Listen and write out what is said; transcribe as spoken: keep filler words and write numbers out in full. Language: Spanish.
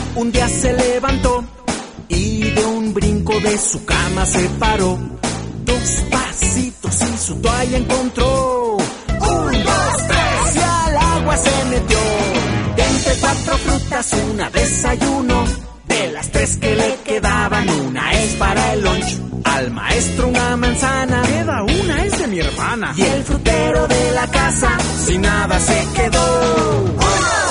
Un día se levantó y de un brinco de su cama se paró. Dos pasitos y su toalla encontró. Un, dos, tres y al agua se metió. De entre cuatro frutas una desayuno. De las tres que le quedaban una es para el lunch. Al maestro una manzana. Queda una, es de mi hermana. Y el frutero de la casa sin nada se quedó. ¡Uno!